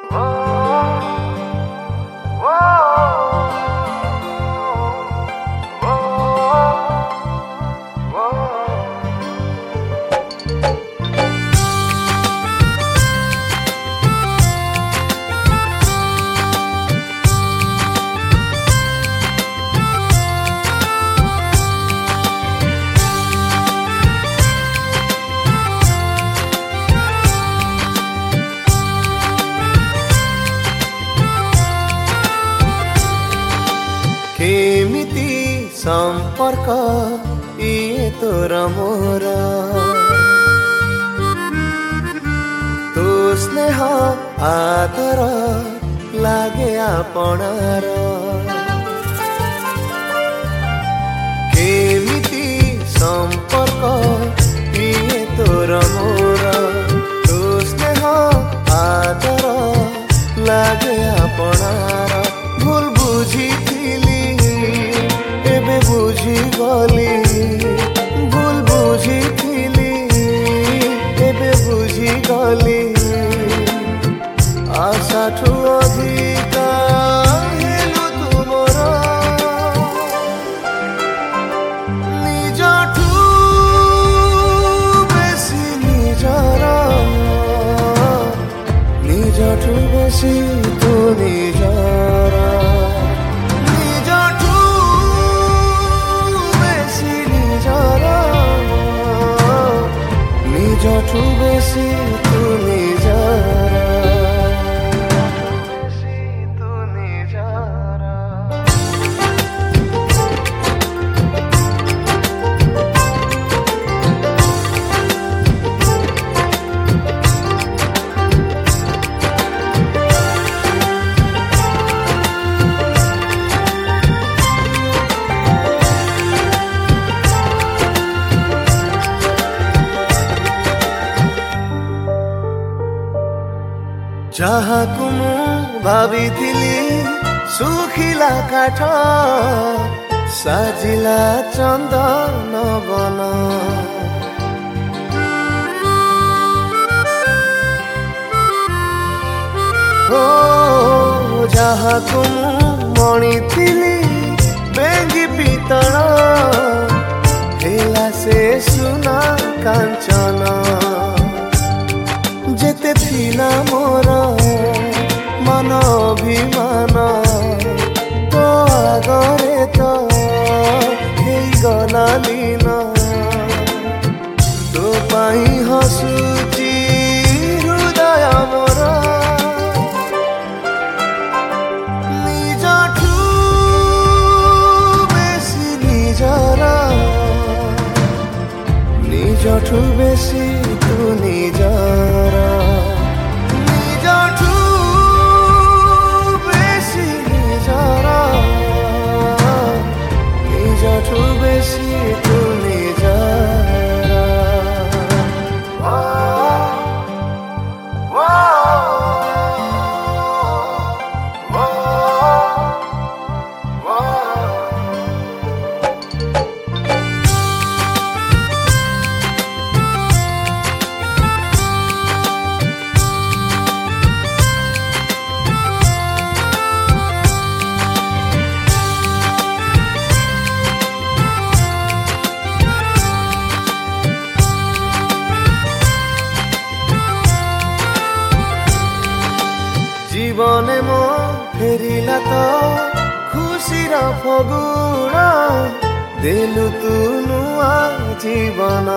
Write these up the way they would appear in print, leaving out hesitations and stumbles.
केमिति संपर्क इए तोर मोर तो स्नेह आदर लागे आपणार केमिति संपर्क इए तोर मोर तो स्नेह आदर लागे आपणार भूल बुझी एबे बुझी गली भूल बुझी थिली एबे बुझी गली आशा ठू अधिका हेलु तुमर निज ठू बेसी निजर निज ठू बेसी तू निजर निजठू बेसी तू निजरा तू निजरा जहाँ कुमु भावी थिली सुखिला काठ साजिला चंदन बन ओ जहाँ कुमु मणि थिली बेंगी पीतल हेला से सुना कांचन जेते थिला मोर मन अभिमान तो आगरे तो हेई गला लीन तो पाई हसुची हृदय मोर निजठू बेसी निजरा निजठू बेसी तू निजरा निजठू बेसी निजरा निजठू बेसी तू निजरा जीवने मो फेरिला तो खुशीर फगुण देलु तू नुआ जीवन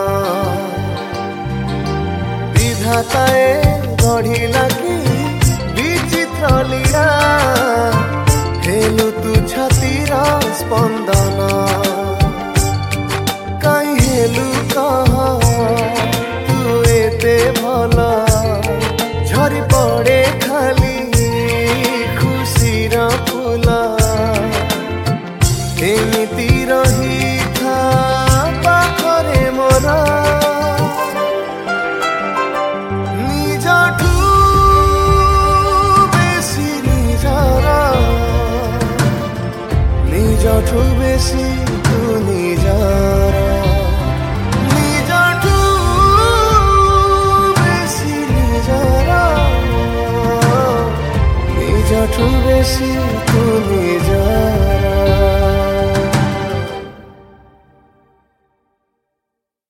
विधाताए गढ़िला कि विचित्र लीला हेलु तू छातीर स्पंदन कहीं हेलु कह तू एते भला झरी पड़े खाली फूला एमिति रही था पाखरे मोर निजठू बेसी निजरा निजठू बेसी तू निजरा निजठू बेसी ନିଜଠୁ ବେଶୀ ତୁ